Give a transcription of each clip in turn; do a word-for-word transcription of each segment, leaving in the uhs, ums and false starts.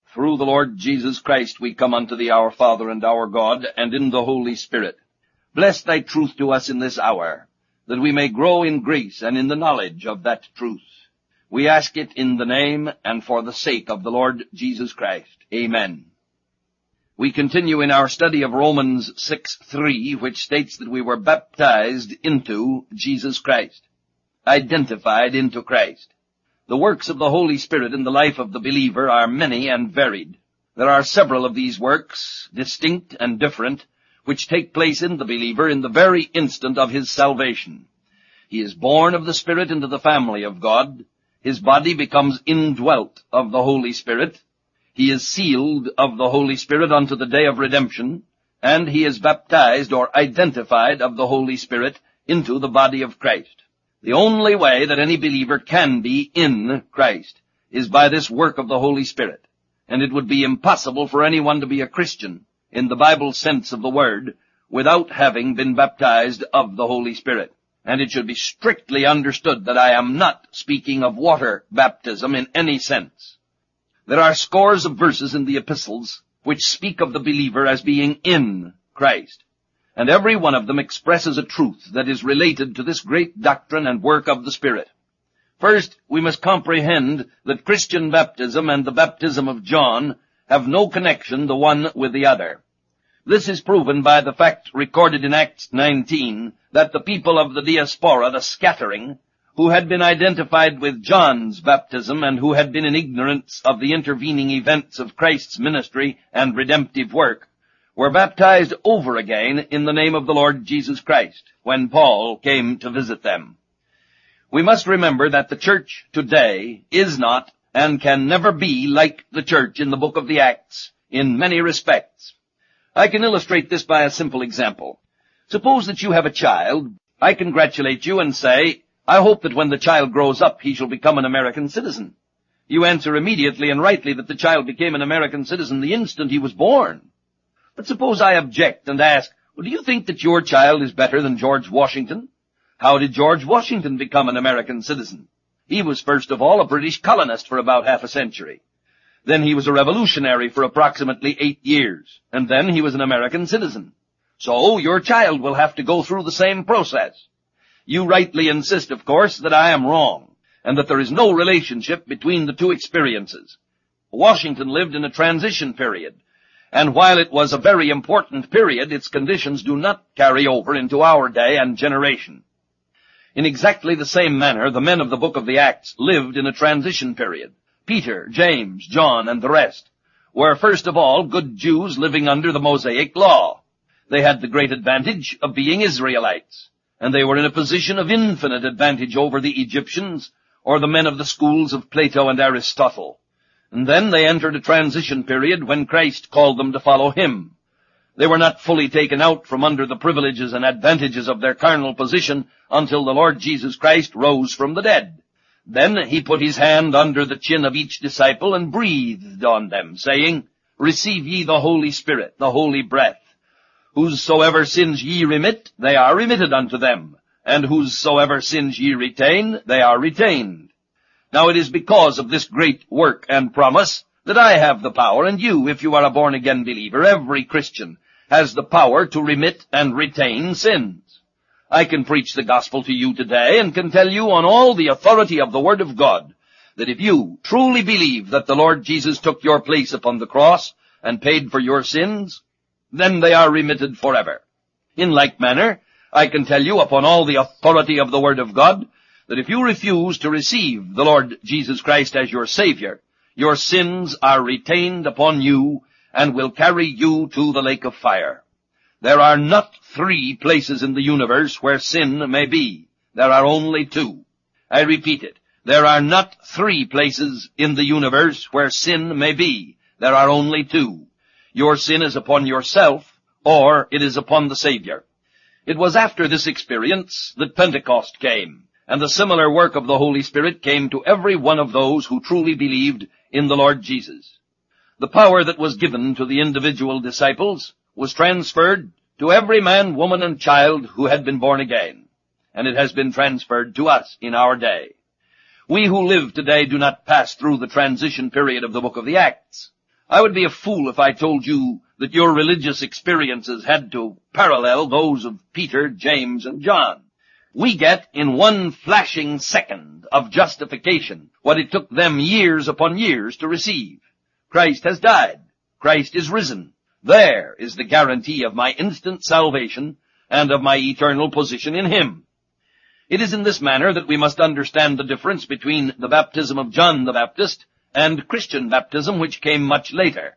Through the Lord Jesus Christ we come unto thee, our Father and our God, and in the Holy Spirit. Bless thy truth to us in this hour, that we may grow in grace and in the knowledge of that truth. We ask it in the name and for the sake of the Lord Jesus Christ. Amen. We continue in our study of Romans six three, which states that we were baptized into Jesus Christ, identified into Christ. The works of the Holy Spirit in the life of the believer are many and varied. There are several of these works, distinct and different, which take place in the believer in the very instant of his salvation. He is born of the Spirit into the family of God. His body becomes indwelt of the Holy Spirit. He is sealed of the Holy Spirit unto the day of redemption, and he is baptized or identified of the Holy Spirit into the body of Christ. The only way that any believer can be in Christ is by this work of the Holy Spirit. And it would be impossible for anyone to be a Christian in the Bible sense of the word without having been baptized of the Holy Spirit. And it should be strictly understood that I am not speaking of water baptism in any sense. There are scores of verses in the epistles which speak of the believer as being in Christ. And every one of them expresses a truth that is related to this great doctrine and work of the Spirit. First, we must comprehend that Christian baptism and the baptism of John have no connection the one with the other. This is proven by the fact recorded in Acts nineteen that the people of the diaspora, the scattering, who had been identified with John's baptism and who had been in ignorance of the intervening events of Christ's ministry and redemptive work, were baptized over again in the name of the Lord Jesus Christ when Paul came to visit them. We must remember that the church today is not and can never be like the church in the book of the Acts in many respects. I can illustrate this by a simple example. Suppose that you have a child. I congratulate you and say, I hope that when the child grows up he shall become an American citizen. You answer immediately and rightly that the child became an American citizen the instant he was born. But suppose I object and ask, well, do you think that your child is better than George Washington? How did George Washington become an American citizen? He was first of all a British colonist for about half a century. Then he was a revolutionary for approximately eight years. And then he was an American citizen. So your child will have to go through the same process. You rightly insist, of course, that I am wrong, and that there is no relationship between the two experiences. Washington lived in a transition period. And while it was a very important period, its conditions do not carry over into our day and generation. In exactly the same manner, the men of the book of the Acts lived in a transition period. Peter, James, John, and the rest were first of all good Jews living under the Mosaic law. They had the great advantage of being Israelites, and they were in a position of infinite advantage over the Egyptians or the men of the schools of Plato and Aristotle. And then they entered a transition period when Christ called them to follow him. They were not fully taken out from under the privileges and advantages of their carnal position until the Lord Jesus Christ rose from the dead. Then he put his hand under the chin of each disciple and breathed on them, saying, Receive ye the Holy Spirit, the holy breath. Whosoever sins ye remit, they are remitted unto them. And whosoever sins ye retain, they are retained. Now it is because of this great work and promise that I have the power, and you, if you are a born-again believer, every Christian, has the power to remit and retain sins. I can preach the gospel to you today and can tell you on all the authority of the Word of God that if you truly believe that the Lord Jesus took your place upon the cross and paid for your sins, then they are remitted forever. In like manner, I can tell you upon all the authority of the Word of God that if you refuse to receive the Lord Jesus Christ as your Savior, your sins are retained upon you and will carry you to the lake of fire. There are not three places in the universe where sin may be. There are only two. I repeat it. There are not three places in the universe where sin may be. There are only two. Your sin is upon yourself, or it is upon the Savior. It was after this experience that Pentecost came. And the similar work of the Holy Spirit came to every one of those who truly believed in the Lord Jesus. The power that was given to the individual disciples was transferred to every man, woman, and child who had been born again. And it has been transferred to us in our day. We who live today do not pass through the transition period of the book of the Acts. I would be a fool if I told you that your religious experiences had to parallel those of Peter, James, and John. We get in one flashing second of justification what it took them years upon years to receive. Christ has died. Christ is risen. There is the guarantee of my instant salvation and of my eternal position in Him. It is in this manner that we must understand the difference between the baptism of John the Baptist and Christian baptism, which came much later.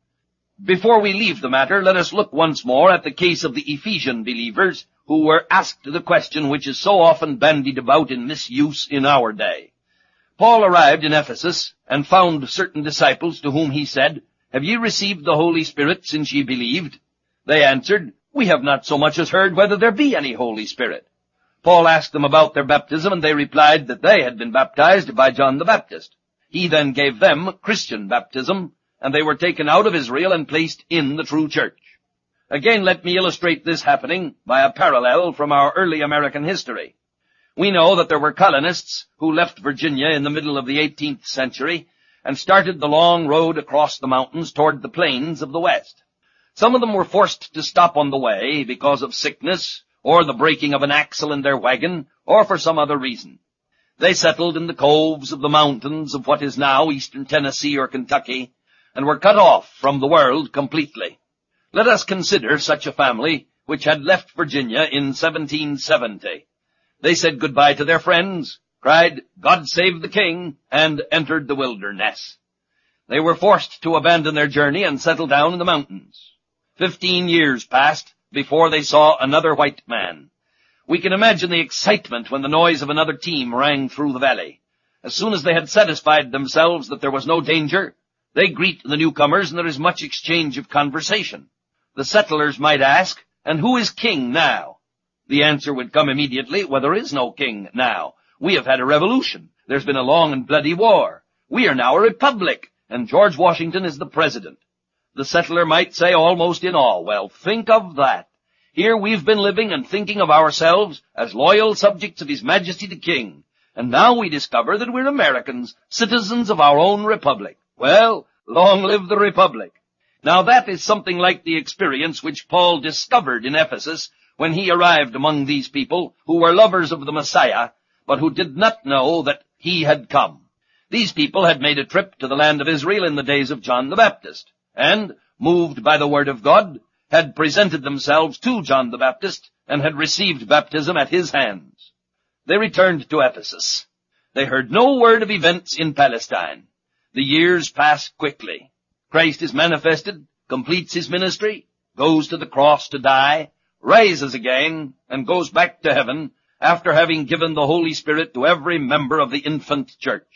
Before we leave the matter, let us look once more at the case of the Ephesian believers who were asked the question which is so often bandied about in misuse in our day. Paul arrived in Ephesus and found certain disciples to whom he said, "Have ye received the Holy Spirit since ye believed?" They answered, "We have not so much as heard whether there be any Holy Spirit." Paul asked them about their baptism, and they replied that they had been baptized by John the Baptist. He then gave them Christian baptism, and they were taken out of Israel and placed in the true church. Again, let me illustrate this happening by a parallel from our early American history. We know that there were colonists who left Virginia in the middle of the eighteenth century and started the long road across the mountains toward the plains of the West. Some of them were forced to stop on the way because of sickness, or the breaking of an axle in their wagon, or for some other reason. They settled in the coves of the mountains of what is now eastern Tennessee or Kentucky, and were cut off from the world completely. Let us consider such a family which had left Virginia in seventeen seventy. They said goodbye to their friends, cried, "God save the King," and entered the wilderness. They were forced to abandon their journey and settle down in the mountains. Fifteen years passed before they saw another white man. We can imagine the excitement when the noise of another team rang through the valley. As soon as they had satisfied themselves that there was no danger, they greet the newcomers, and there is much exchange of conversation. The settlers might ask, "And who is king now?" The answer would come immediately, "Well, there is no king now. We have had a revolution. There's been a long and bloody war. We are now a republic, and George Washington is the president." The settler might say almost in awe, "Well, think of that. Here we've been living and thinking of ourselves as loyal subjects of His Majesty the King, and now we discover that we're Americans, citizens of our own republic. Well, long live the republic." Now that is something like the experience which Paul discovered in Ephesus when he arrived among these people who were lovers of the Messiah, but who did not know that He had come. These people had made a trip to the land of Israel in the days of John the Baptist, and, moved by the word of God, had presented themselves to John the Baptist and had received baptism at his hands. They returned to Ephesus. They heard no word of events in Palestine. The years pass quickly. Christ is manifested, completes His ministry, goes to the cross to die, rises again, and goes back to heaven after having given the Holy Spirit to every member of the infant church.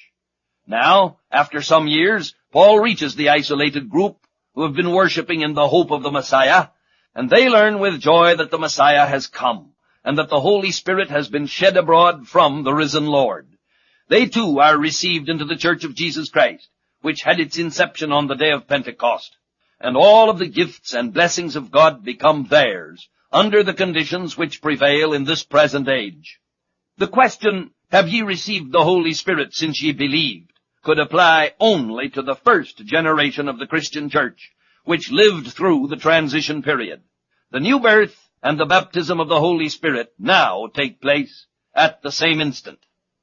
Now, after some years, Paul reaches the isolated group who have been worshiping in the hope of the Messiah, and they learn with joy that the Messiah has come, and that the Holy Spirit has been shed abroad from the risen Lord. They too are received into the Church of Jesus Christ, which had its inception on the day of Pentecost, and all of the gifts and blessings of God become theirs, under the conditions which prevail in this present age. The question, "Have ye received the Holy Spirit since ye believed?" could apply only to the first generation of the Christian church, which lived through the transition period. The new birth and the baptism of the Holy Spirit now take place at the same instant.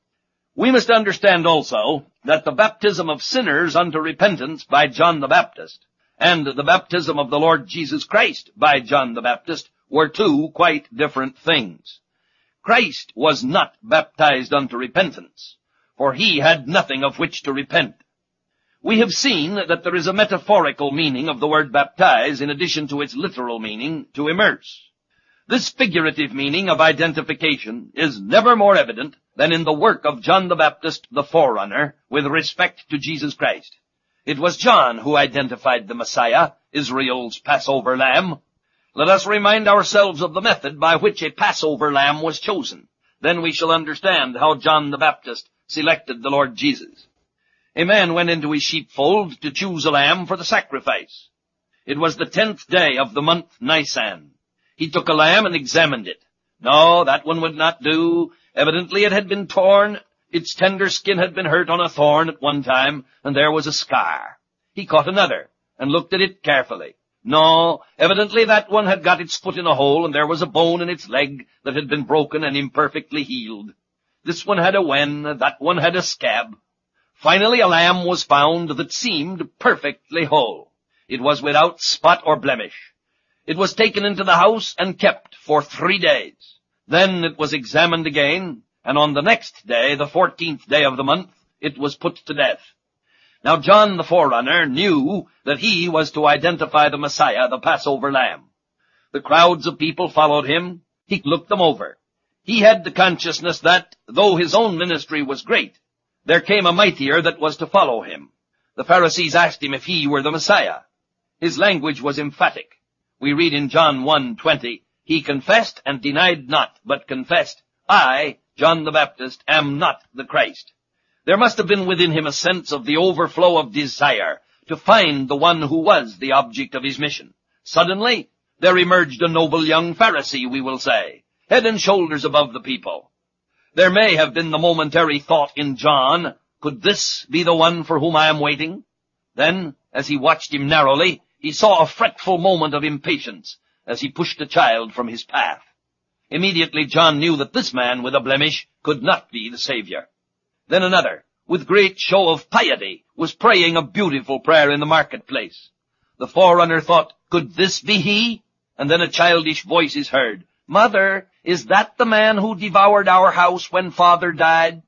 We must understand also that the baptism of sinners unto repentance by John the Baptist and the baptism of the Lord Jesus Christ by John the Baptist were two quite different things. Christ was not baptized unto repentance, for He had nothing of which to repent. We have seen that there is a metaphorical meaning of the word baptize in addition to its literal meaning, to immerse. This figurative meaning of identification is never more evident than in the work of John the Baptist, the forerunner, with respect to Jesus Christ. It was John who identified the Messiah, Israel's Passover lamb. Let us remind ourselves of the method by which a Passover lamb was chosen. Then we shall understand how John the Baptist selected the Lord Jesus. A man went into his sheepfold to choose a lamb for the sacrifice. It was the tenth day of the month Nisan. He took a lamb and examined it. No, that one would not do. Evidently it had been torn. Its tender skin had been hurt on a thorn at one time, and there was a scar. He caught another, and looked at it carefully. No, evidently that one had got its foot in a hole, and there was a bone in its leg that had been broken and imperfectly healed. This one had a wen, that one had a scab. Finally a lamb was found that seemed perfectly whole. It was without spot or blemish. It was taken into the house and kept for three days. Then it was examined again, and on the next day, the fourteenth day of the month, it was put to death. Now John the forerunner knew that he was to identify the Messiah, the Passover lamb. The crowds of people followed him. He looked them over. He had the consciousness that, though his own ministry was great, there came a mightier that was to follow him. The Pharisees asked him if he were the Messiah. His language was emphatic. We read in John one twenty, he confessed and denied not, but confessed, I, John the Baptist, am not the Christ. There must have been within him a sense of the overflow of desire to find the one who was the object of his mission. Suddenly, there emerged a noble young Pharisee, we will say, head and shoulders above the people. There may have been the momentary thought in John, could this be the one for whom I am waiting? Then, as he watched him narrowly, he saw a fretful moment of impatience as he pushed a child from his path. Immediately John knew that this man with a blemish could not be the Savior. Then another, with great show of piety, was praying a beautiful prayer in the marketplace. The forerunner thought, could this be he? And then a childish voice is heard. Mother, is that the man who devoured our house when father died?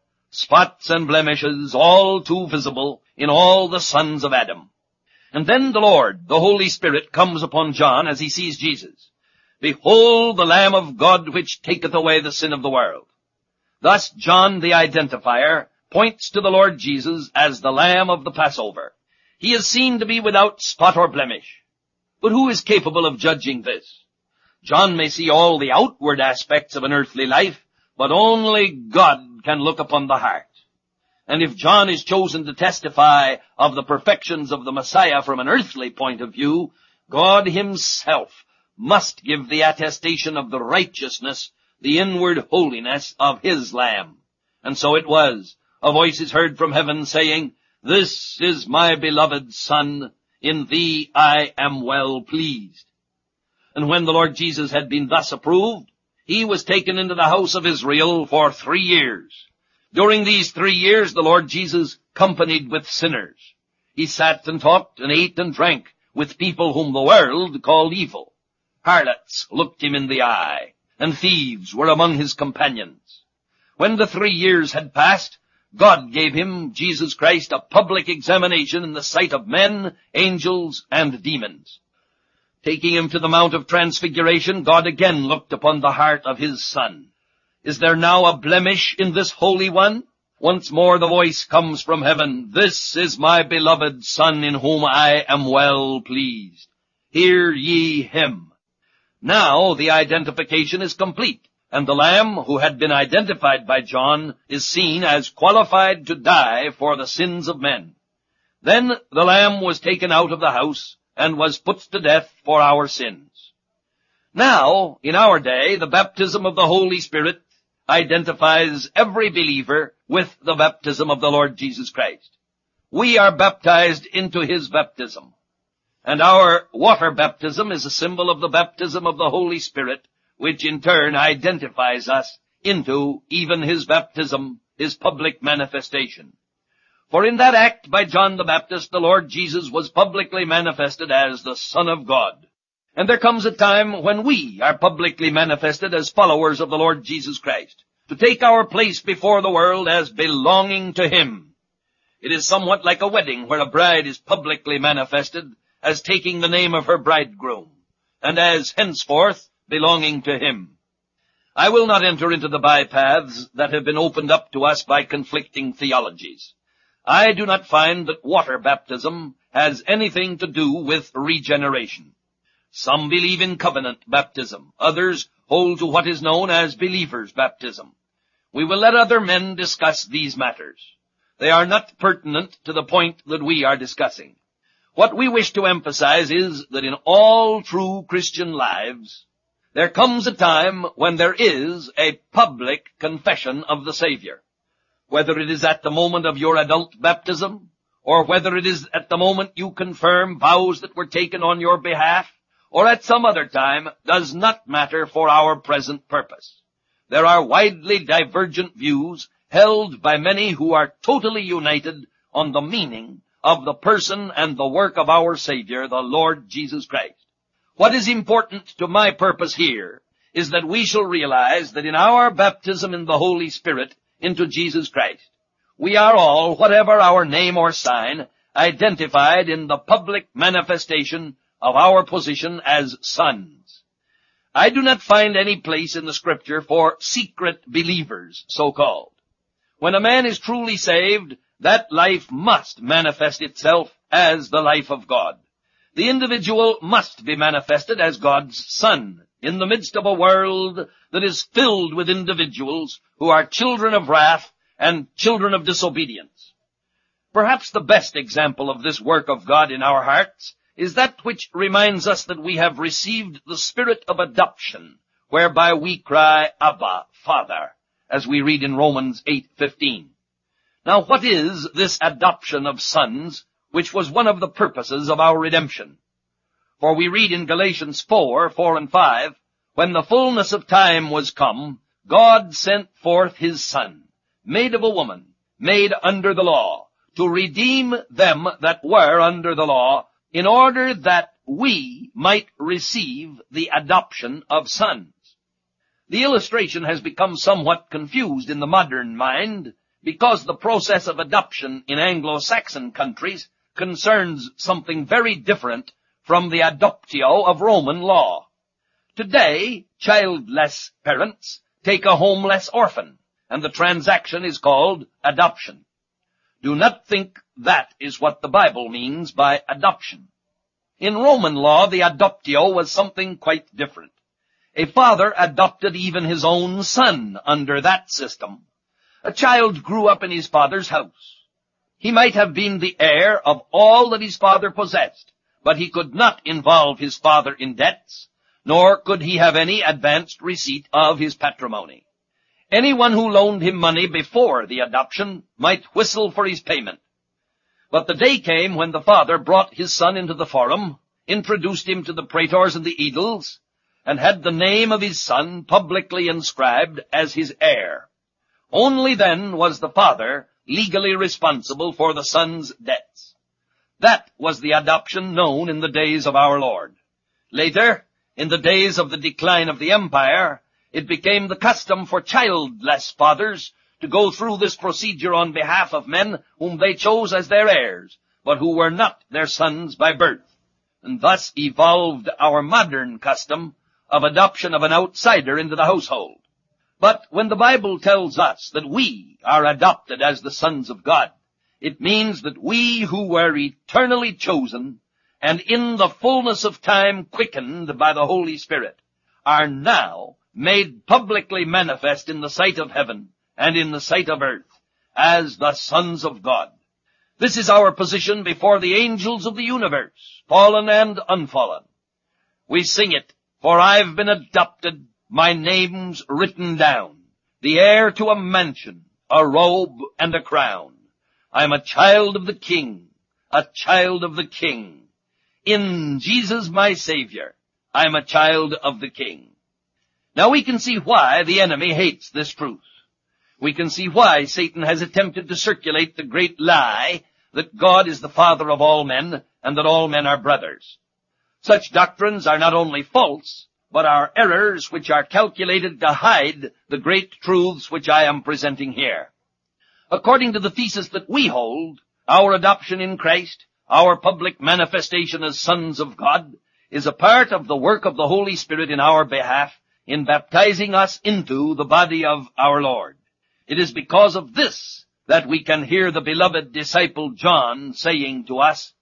Spots and blemishes, all too visible in all the sons of Adam. And then the Lord, the Holy Spirit, comes upon John as he sees Jesus. Behold the Lamb of God which taketh away the sin of the world. Thus John the identifier points to the Lord Jesus as the Lamb of the Passover. He is seen to be without spot or blemish. But who is capable of judging this? John may see all the outward aspects of an earthly life, but only God can look upon the heart. And if John is chosen to testify of the perfections of the Messiah from an earthly point of view, God himself must give the attestation of the righteousness, the inward holiness of his Lamb. And so it was. A voice is heard from heaven saying, This is my beloved Son, in thee I am well pleased. And when the Lord Jesus had been thus approved, he was taken into the house of Israel for three years. During these three years, the Lord Jesus companied with sinners. He sat and talked and ate and drank with people whom the world called evil. Harlots looked him in the eye, and thieves were among his companions. When the three years had passed, God gave him, Jesus Christ, a public examination in the sight of men, angels, and demons. Taking him to the Mount of Transfiguration, God again looked upon the heart of his Son. Is there now a blemish in this Holy One? Once more the voice comes from heaven, This is my beloved Son, in whom I am well pleased. Hear ye him. Now the identification is complete, and the Lamb who had been identified by John is seen as qualified to die for the sins of men. Then the Lamb was taken out of the house and was put to death for our sins. Now, in our day, the baptism of the Holy Spirit identifies every believer with the baptism of the Lord Jesus Christ. We are baptized into his baptism. And our water baptism is a symbol of the baptism of the Holy Spirit, which in turn identifies us into even his baptism, his public manifestation. For in that act by John the Baptist, the Lord Jesus was publicly manifested as the Son of God. And there comes a time when we are publicly manifested as followers of the Lord Jesus Christ, to take our place before the world as belonging to him. It is somewhat like a wedding where a bride is publicly manifested as taking the name of her bridegroom, and as henceforth belonging to him. I will not enter into the bypaths that have been opened up to us by conflicting theologies. I do not find that water baptism has anything to do with regeneration. Some believe in covenant baptism. Others hold to what is known as believer's baptism. We will let other men discuss these matters. They are not pertinent to the point that we are discussing. What we wish to emphasize is that in all true Christian lives, there comes a time when there is a public confession of the Savior. Whether it is at the moment of your adult baptism, or whether it is at the moment you confirm vows that were taken on your behalf, or at some other time, does not matter for our present purpose. There are widely divergent views held by many who are totally united on the meaning of the person and the work of our Savior, the Lord Jesus Christ. What is important to my purpose here is that we shall realize that in our baptism in the Holy Spirit into Jesus Christ, we are all, whatever our name or sign, identified in the public manifestation of our position as sons. I do not find any place in the Scripture for secret believers, so-called. When a man is truly saved, that life must manifest itself as the life of God. The individual must be manifested as God's son in the midst of a world that is filled with individuals who are children of wrath and children of disobedience. Perhaps the best example of this work of God in our hearts is that which reminds us that we have received the spirit of adoption, whereby we cry, Abba, Father, as we read in Romans eight fifteen. Now, what is this adoption of sons, which was one of the purposes of our redemption? For we read in Galatians four, four and five, when the fullness of time was come, God sent forth his Son, made of a woman, made under the law, to redeem them that were under the law, in order that we might receive the adoption of sons. The illustration has become somewhat confused in the modern mind, because the process of adoption in Anglo-Saxon countries concerns something very different from the adoptio of Roman law. Today, childless parents take a homeless orphan, and the transaction is called adoption. Do not think that is what the Bible means by adoption. In Roman law, the adoptio was something quite different. A father adopted even his own son under that system. A child grew up in his father's house. He might have been the heir of all that his father possessed, but he could not involve his father in debts, nor could he have any advanced receipt of his patrimony. Anyone who loaned him money before the adoption might whistle for his payment. But the day came when the father brought his son into the forum, introduced him to the praetors and the aediles, and had the name of his son publicly inscribed as his heir. Only then was the father legally responsible for the son's debts. That was the adoption known in the days of our Lord. Later, in the days of the decline of the empire, it became the custom for childless fathers to go through this procedure on behalf of men whom they chose as their heirs, but who were not their sons by birth, and thus evolved our modern custom of adoption of an outsider into the household. But when the Bible tells us that we are adopted as the sons of God, it means that we who were eternally chosen and in the fullness of time quickened by the Holy Spirit are now made publicly manifest in the sight of heaven and in the sight of earth as the sons of God. This is our position before the angels of the universe, fallen and unfallen. We sing it, for I've been adopted, my name's written down, the heir to a mansion, a robe, and a crown. I'm a child of the King, a child of the King. In Jesus my Savior, I'm a child of the King. Now we can see why the enemy hates this truth. We can see why Satan has attempted to circulate the great lie that God is the father of all men and that all men are brothers. Such doctrines are not only false, but are errors which are calculated to hide the great truths which I am presenting here. According to the thesis that we hold, our adoption in Christ, our public manifestation as sons of God, is a part of the work of the Holy Spirit in our behalf in baptizing us into the body of our Lord. It is because of this that we can hear the beloved disciple John saying to us,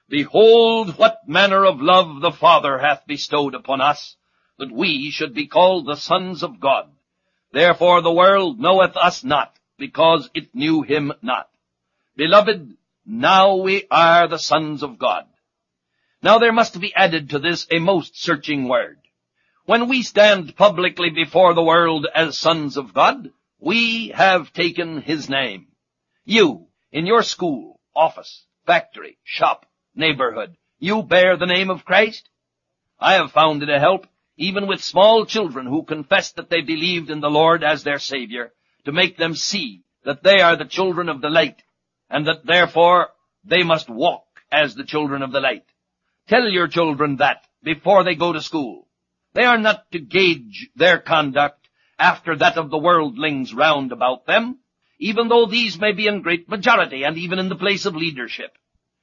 Behold, what manner of love the Father hath bestowed upon us, that we should be called the sons of God. Therefore the world knoweth us not, because it knew him not. Beloved, now we are the sons of God. Now there must be added to this a most searching word. When we stand publicly before the world as sons of God, we have taken his name. You, in your school, office, factory, shop, neighborhood, you bear the name of Christ? I have found it a help, even with small children who confess that they believed in the Lord as their Savior, to make them see that they are the children of the light, and that therefore they must walk as the children of the light. Tell your children that before they go to school. They are not to gauge their conduct after that of the worldlings round about them, even though these may be in great majority and even in the place of leadership.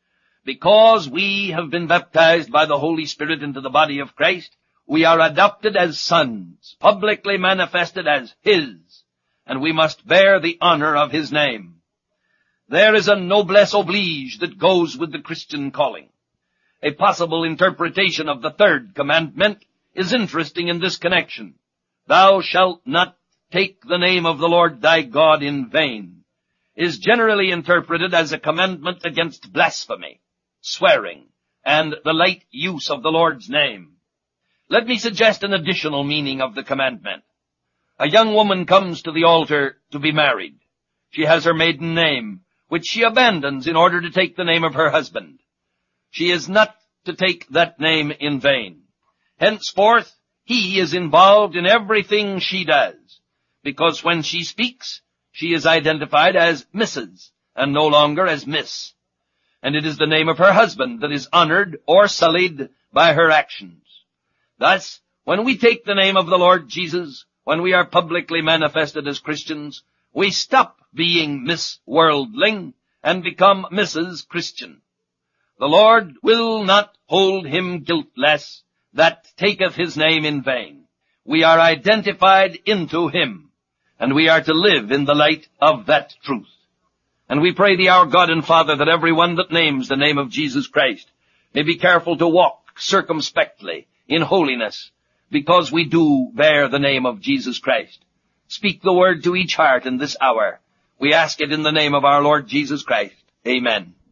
Because we have been baptized by the Holy Spirit into the body of Christ, we are adopted as sons, publicly manifested as His, and we must bear the honor of His name. There is a noblesse oblige that goes with the Christian calling. A possible interpretation of the third commandment is interesting in this connection. Thou shalt not take the name of the Lord thy God in vain, is generally interpreted as a commandment against blasphemy, swearing, and the light use of the Lord's name. Let me suggest an additional meaning of the commandment. A young woman comes to the altar to be married. She has her maiden name, which she abandons in order to take the name of her husband. She is not to take that name in vain. Henceforth, he is involved in everything she does, because when she speaks, she is identified as Missus and no longer as Miss. And it is the name of her husband that is honored or sullied by her actions. Thus, when we take the name of the Lord Jesus, when we are publicly manifested as Christians, we stop being Miss Worldling and become Missus Christian. The Lord will not hold him guiltless that taketh his name in vain. We are identified into him, and we are to live in the light of that truth. And we pray thee, our God and Father, that every one that names the name of Jesus Christ may be careful to walk circumspectly in holiness, because we do bear the name of Jesus Christ. Speak the word to each heart in this hour. We ask it in the name of our Lord Jesus Christ. Amen.